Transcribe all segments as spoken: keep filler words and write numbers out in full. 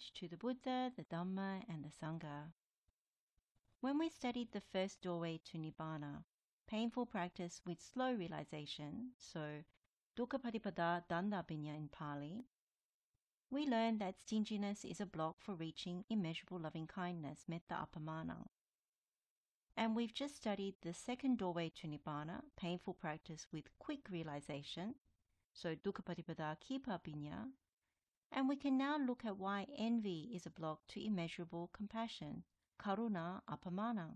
homage to the Buddha, the Dhamma, and the Sangha. When we studied the first doorway to Nibbana, painful practice with slow realization, so Dukkha Patipada Dandabhinya in Pali, we learned that stinginess is a block for reaching immeasurable loving-kindness, metta appamana. And we've just studied the second doorway to Nibbana, painful practice with quick realization, so Dukkha Patipada Kipabhinya, and we can now look at why envy is a block to immeasurable compassion, karuna appamana.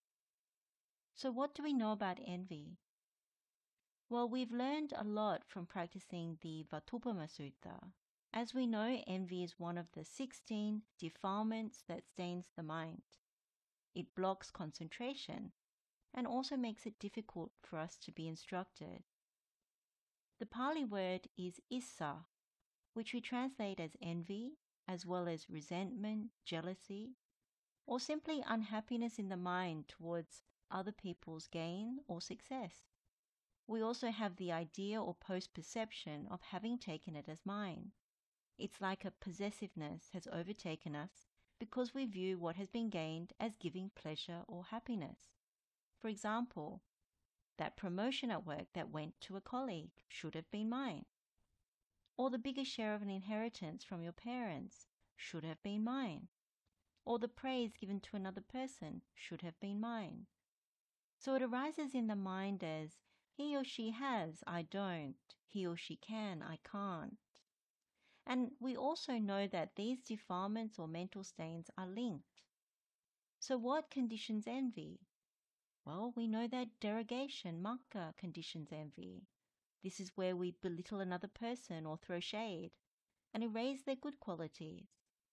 So what do we know about envy? Well, we've learned a lot from practicing the Vatupama Sutta. As we know, envy is one of the sixteen defilements that stains the mind. It blocks concentration and also makes it difficult for us to be instructed. The Pali word is issa, which we translate as envy, as well as resentment, jealousy, or simply unhappiness in the mind towards other people's gain or success. We also have the idea or post-perception of having taken it as mine. It's like a possessiveness has overtaken us because we view what has been gained as giving pleasure or happiness. For example, that promotion at work that went to a colleague should have been mine. Or the bigger share of an inheritance from your parents should have been mine. Or the praise given to another person should have been mine. So it arises in the mind as, he or she has, I don't. He or she can, I can't. And we also know that these defilements or mental stains are linked. So what conditions envy? Well, we know that derogation, makkha, conditions envy. This is where we belittle another person or throw shade and erase their good qualities.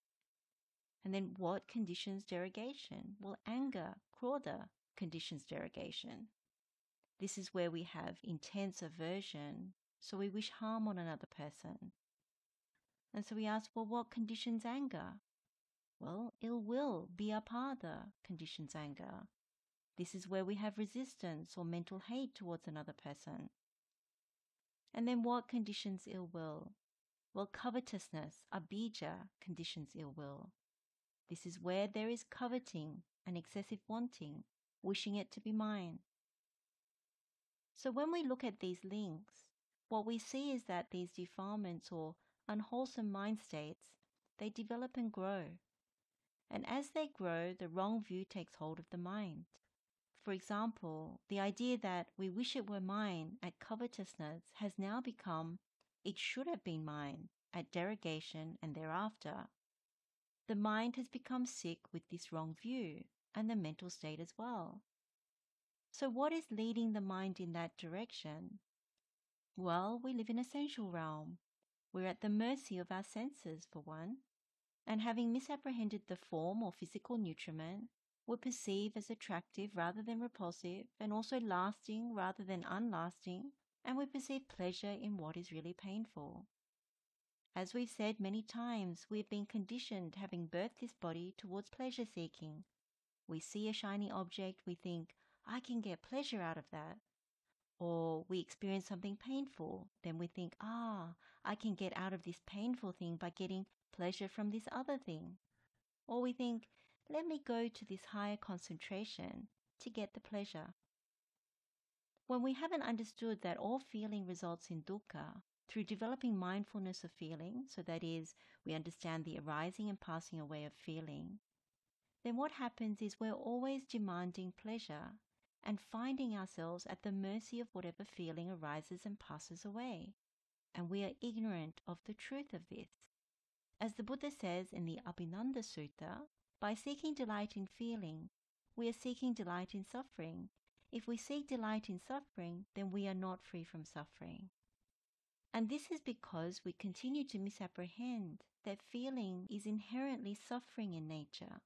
And then what conditions derogation? Well, anger, krodha, conditions derogation. This is where we have intense aversion, so we wish harm on another person. And so we ask, well, what conditions anger? Well, ill will, vyapada, conditions anger. This is where we have resistance or mental hate towards another person. And then what conditions ill will? Well, covetousness, abhija, conditions ill will. This is where there is coveting and excessive wanting, wishing it to be mine. So when we look at these links, what we see is that these defilements or unwholesome mind states, they develop and grow. And as they grow, the wrong view takes hold of the mind. For example, the idea that we wish it were mine at covetousness has now become, it should have been mine at derogation and thereafter. The mind has become sick with this wrong view, and the mental state as well. So what is leading the mind in that direction? Well, we live in a sensual realm. We're at the mercy of our senses, for one, and having misapprehended the form or physical nutriment, we perceive as attractive rather than repulsive, and also lasting rather than unlasting, and we perceive pleasure in what is really painful. As we've said many times, we've been conditioned, having birthed this body, towards pleasure seeking. We see a shiny object, we think, I can get pleasure out of that. Or we experience something painful, then we think, ah, I can get out of this painful thing by getting pleasure from this other thing. Or we think, let me go to this higher concentration to get the pleasure. When we haven't understood that all feeling results in dukkha, through developing mindfulness of feeling, so that is, we understand the arising and passing away of feeling, then what happens is we're always demanding pleasure and finding ourselves at the mercy of whatever feeling arises and passes away. And we are ignorant of the truth of this. As the Buddha says in the Abhinanda Sutta, by seeking delight in feeling, we are seeking delight in suffering. If we seek delight in suffering, then we are not free from suffering. And this is because we continue to misapprehend that feeling is inherently suffering in nature.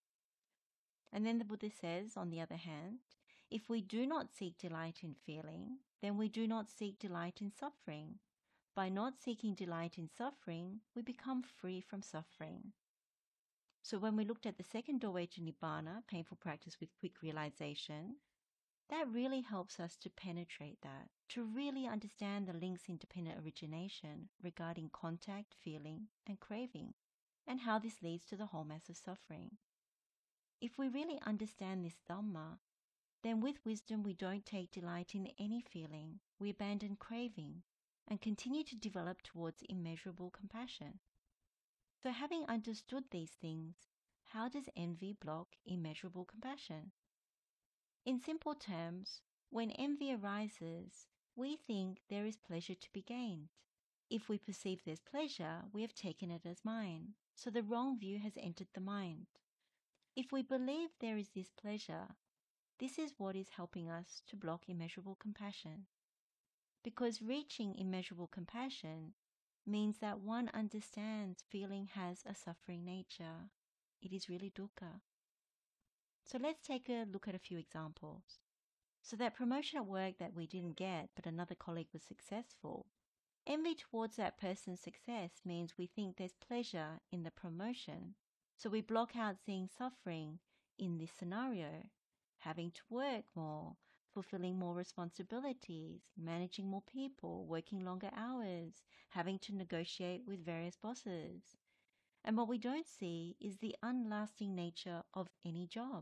And then the Buddha says, on the other hand, if we do not seek delight in feeling, then we do not seek delight in suffering. By not seeking delight in suffering, we become free from suffering. So when we looked at the second doorway to Nibbana, painful practice with quick realization, that really helps us to penetrate that, to really understand the link's independent origination regarding contact, feeling, and craving. and how this leads to the whole mass of suffering. If we really understand this Dhamma, then with wisdom we don't take delight in any feeling, we abandon craving, and continue to develop towards immeasurable compassion. So having understood these things, how does envy block immeasurable compassion? In simple terms, when envy arises, we think there is pleasure to be gained. If we perceive there's pleasure, we have taken it as mine, so the wrong view has entered the mind. If we believe there is this pleasure, this is what is helping us to block immeasurable compassion. Because reaching immeasurable compassion means that one understands feeling has a suffering nature. It is really dukkha. So let's take a look at a few examples. So that promotion at work that we didn't get, but another colleague was successful, envy towards that person's success means we think there's pleasure in the promotion. So we block out seeing suffering in this scenario, having to work more, fulfilling more responsibilities, managing more people, working longer hours, having to negotiate with various bosses. And what we don't see is the unlasting nature of any job.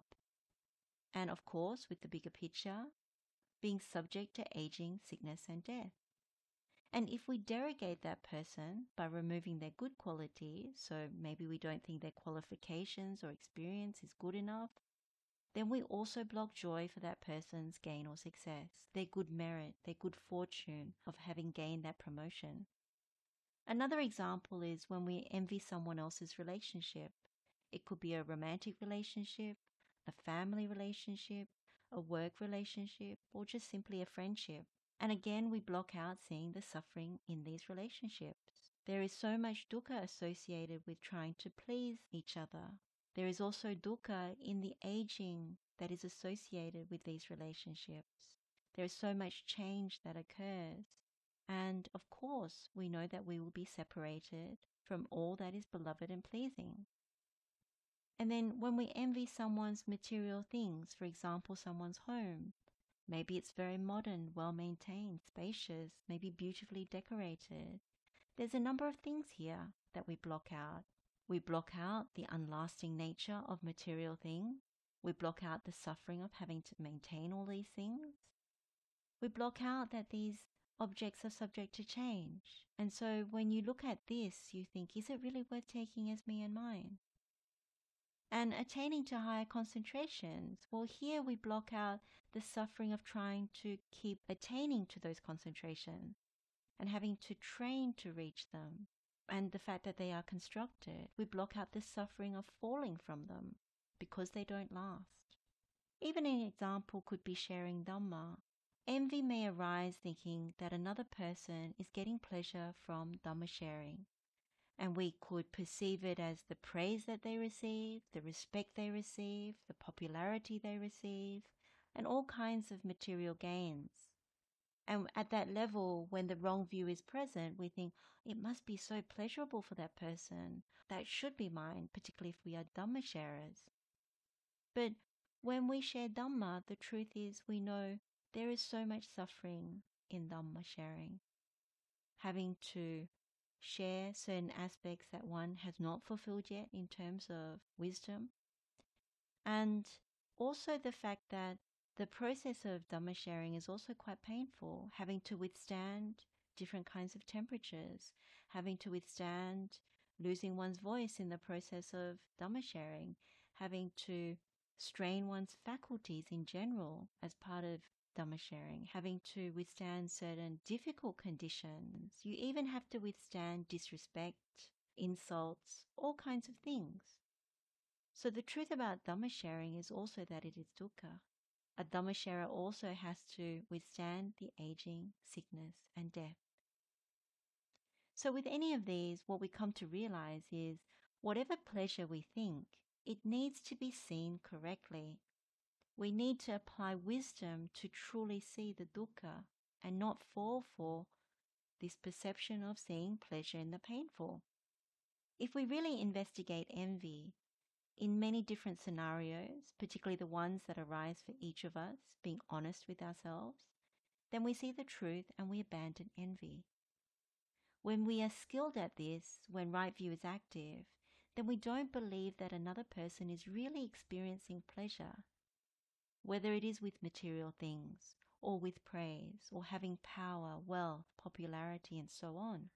And of course, with the bigger picture, being subject to aging, sickness, and death. And if we derogate that person by removing their good qualities, so maybe we don't think their qualifications or experience is good enough, then we also block joy for that person's gain or success, their good merit, their good fortune of having gained that promotion. Another example is when we envy someone else's relationship. It could be a romantic relationship, a family relationship, a work relationship, or just simply a friendship. And again, we block out seeing the suffering in these relationships. There is so much dukkha associated with trying to please each other. There is also dukkha in the aging that is associated with these relationships. There is so much change that occurs. And of course, we know that we will be separated from all that is beloved and pleasing. And then when we envy someone's material things, for example, someone's home, maybe it's very modern, well-maintained, spacious, maybe beautifully decorated. There's a number of things here that we block out. We block out the unlasting nature of material things. We block out the suffering of having to maintain all these things. We block out that these objects are subject to change. And so when you look at this, you think, is it really worth taking as me and mine? And attaining to higher concentrations, well, here we block out the suffering of trying to keep attaining to those concentrations and having to train to reach them, and the fact that they are constructed. We block out the suffering of falling from them because they don't last. Even an example could be sharing Dhamma. Envy may arise thinking that another person is getting pleasure from Dhamma sharing. And we could perceive it as the praise that they receive, the respect they receive, the popularity they receive, and all kinds of material gains. And at that level, when the wrong view is present, we think, it must be so pleasurable for that person. That should be mine, particularly if we are Dhamma sharers. But when we share Dhamma, the truth is we know there is so much suffering in Dhamma sharing. Having to share certain aspects that one has not fulfilled yet in terms of wisdom. And also the fact that the process of Dhamma sharing is also quite painful, having to withstand different kinds of temperatures, having to withstand losing one's voice in the process of Dhamma sharing, having to strain one's faculties in general as part of Dhamma sharing, having to withstand certain difficult conditions. You even have to withstand disrespect, insults, all kinds of things. So the truth about Dhamma sharing is also that it is dukkha. A Dhamma sharer also has to withstand the aging, sickness, and death. So with any of these, what we come to realize is whatever pleasure we think, it needs to be seen correctly. We need to apply wisdom to truly see the dukkha and not fall for this perception of seeing pleasure in the painful. If we really investigate envy in many different scenarios, particularly the ones that arise for each of us, being honest with ourselves, then we see the truth and we abandon envy. When we are skilled at this, when right view is active, then we don't believe that another person is really experiencing pleasure, whether it is with material things or with praise or having power, wealth, popularity, and so on.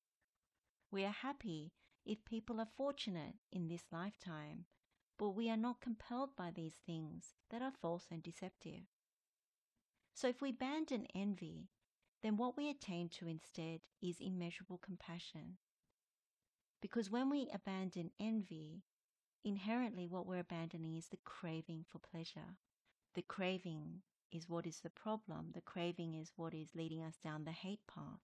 We are happy if people are fortunate in this lifetime, but we are not compelled by these things that are false and deceptive. So if we abandon envy, then what we attain to instead is immeasurable compassion. Because when we abandon envy, inherently what we're abandoning is the craving for pleasure. The craving is what is the problem. The craving is what is leading us down the hate path.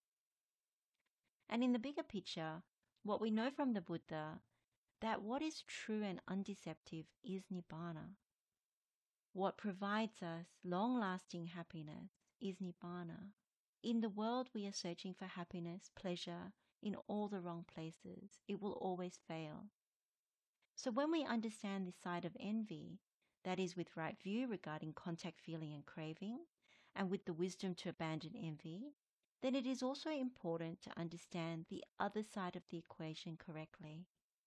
And in the bigger picture, what we know from the Buddha, that what is true and undeceptive is Nibbana. What provides us long-lasting happiness is Nibbana. In the world, we are searching for happiness, pleasure, in all the wrong places. It will always fail. So when we understand this side of envy, that is with right view regarding contact, feeling, and craving, and with the wisdom to abandon envy, then it is also important to understand the other side of the equation correctly.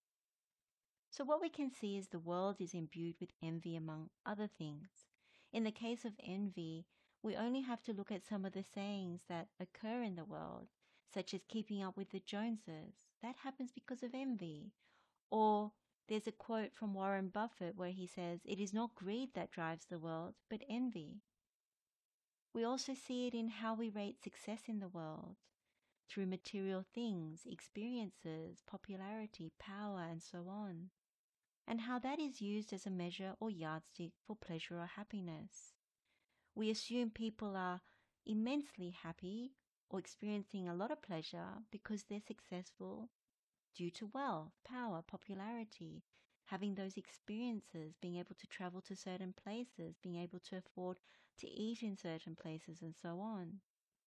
So what we can see is the world is imbued with envy among other things. In the case of envy, we only have to look at some of the sayings that occur in the world, such as keeping up with the Joneses. That happens because of envy. Or there's a quote from Warren Buffett where he says, "It is not greed that drives the world, but envy." We also see it in how we rate success in the world, through material things, experiences, popularity, power, and so on, and how that is used as a measure or yardstick for pleasure or happiness. We assume people are immensely happy or experiencing a lot of pleasure because they're successful due to wealth, power, popularity, having those experiences, being able to travel to certain places, being able to afford to eat in certain places, and so on.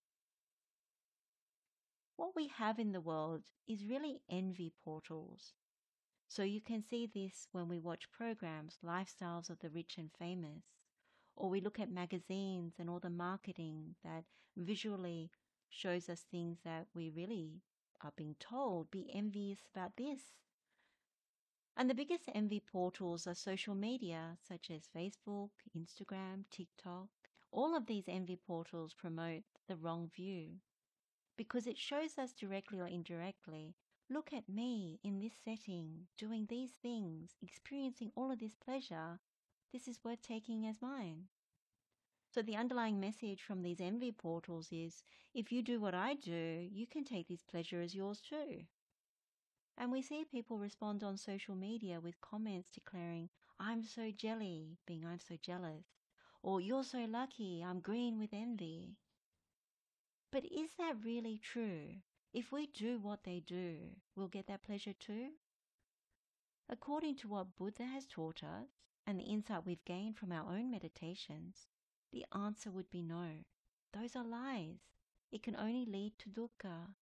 What we have in the world is really envy portals. So you can see this when we watch programs, Lifestyles of the Rich and Famous, or we look at magazines and all the marketing that visually shows us things that we really are being told, be envious about this. And the biggest envy portals are social media, such as Facebook, Instagram, TikTok. All of these envy portals promote the wrong view because it shows us directly or indirectly, look at me in this setting, doing these things, experiencing all of this pleasure. This is worth taking as mine. So the underlying message from these envy portals is, if you do what I do, you can take this pleasure as yours too. And we see people respond on social media with comments declaring, "I'm so jelly," being "I'm so jealous," or "You're so lucky, I'm green with envy." But is that really true? If we do what they do, we'll get that pleasure too? According to what Buddha has taught us, and the insight we've gained from our own meditations, the answer would be no. Those are lies. It can only lead to dukkha.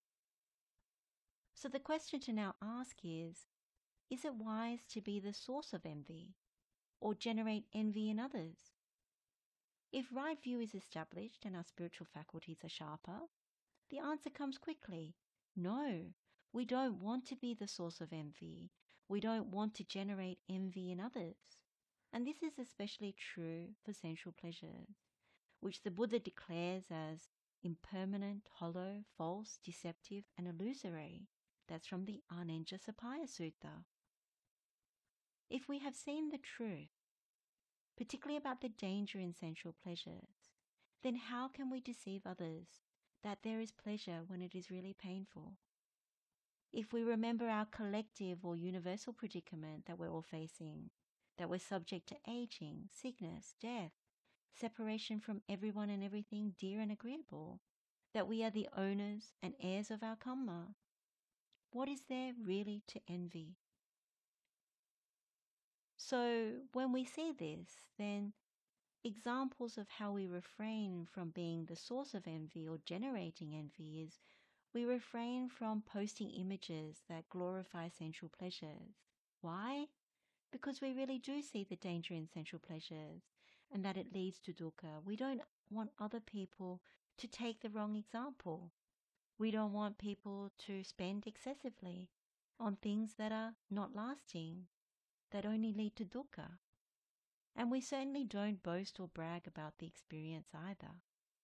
So the question to now ask is, is it wise to be the source of envy or generate envy in others? If right view is established and our spiritual faculties are sharper, the answer comes quickly. No, we don't want to be the source of envy. We don't want to generate envy in others. And this is especially true for sensual pleasures, which the Buddha declares as impermanent, hollow, false, deceptive, and illusory. That's from the Anenjasapaya Sutta. If we have seen the truth, particularly about the danger in sensual pleasures, then how can we deceive others that there is pleasure when it is really painful? If we remember our collective or universal predicament that we're all facing, that we're subject to aging, sickness, death, separation from everyone and everything dear and agreeable, that we are the owners and heirs of our karma, what is there really to envy? So when we see this, then examples of how we refrain from being the source of envy or generating envy is we refrain from posting images that glorify sensual pleasures. Why? Because we really do see the danger in sensual pleasures and that it leads to dukkha. We don't want other people to take the wrong example. We don't want people to spend excessively on things that are not lasting, that only lead to dukkha. And we certainly don't boast or brag about the experience either.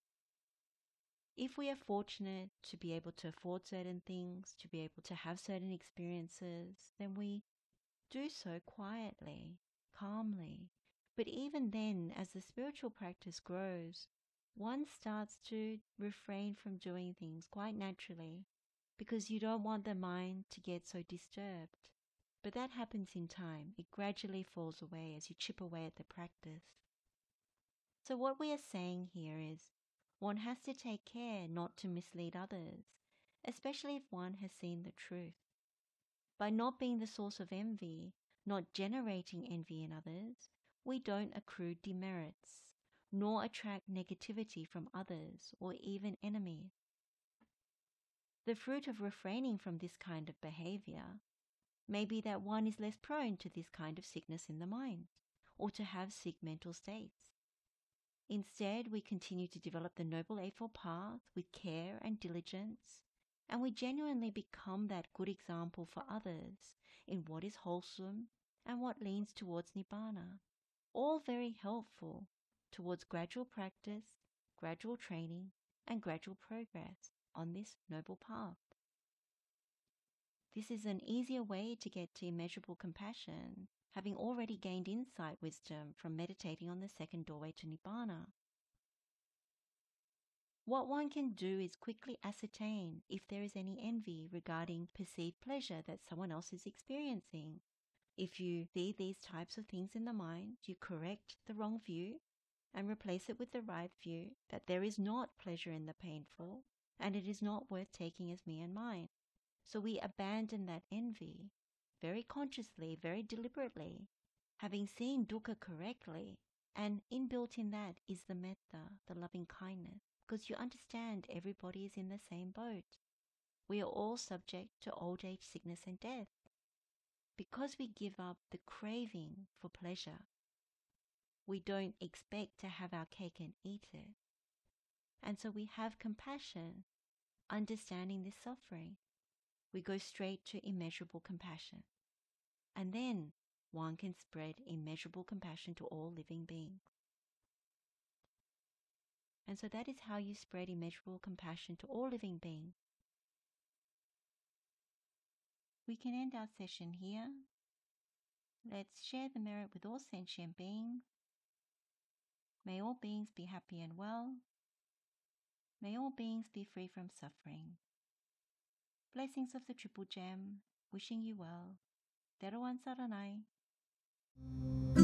If we are fortunate to be able to afford certain things, to be able to have certain experiences, then we do so quietly, calmly. But even then, as the spiritual practice grows, one starts to refrain from doing things quite naturally because you don't want the mind to get so disturbed. But that happens in time. It gradually falls away as you chip away at the practice. So what we are saying here is one has to take care not to mislead others, especially if one has seen the truth. By not being the source of envy, not generating envy in others, we don't accrue demerits, nor attract negativity from others or even enemies. The fruit of refraining from this kind of behavior may be that one is less prone to this kind of sickness in the mind, or to have sick mental states. Instead, we continue to develop the Noble Eightfold Path with care and diligence, and we genuinely become that good example for others in what is wholesome and what leans towards Nibbana. All very helpful towards gradual practice, gradual training, and gradual progress on this noble path. This is an easier way to get to immeasurable compassion, having already gained insight wisdom from meditating on the second doorway to Nibbana. What one can do is quickly ascertain if there is any envy regarding perceived pleasure that someone else is experiencing. If you see these types of things in the mind, you correct the wrong view and replace it with the right view that there is not pleasure in the painful and it is not worth taking as me and mine. So we abandon that envy very consciously, very deliberately, having seen dukkha correctly, and inbuilt in that is the metta, the loving kindness, because you understand everybody is in the same boat. We are all subject to old age, sickness and death. Because we give up the craving for pleasure, we don't expect to have our cake and eat it. And so we have compassion, understanding this suffering. We go straight to immeasurable compassion. And then one can spread immeasurable compassion to all living beings. And so that is how you spread immeasurable compassion to all living beings. We can end our session here. Let's share the merit with all sentient beings. May all beings be happy and well. May all beings be free from suffering. Blessings of the Triple Gem, wishing you well. Teruan Saranai.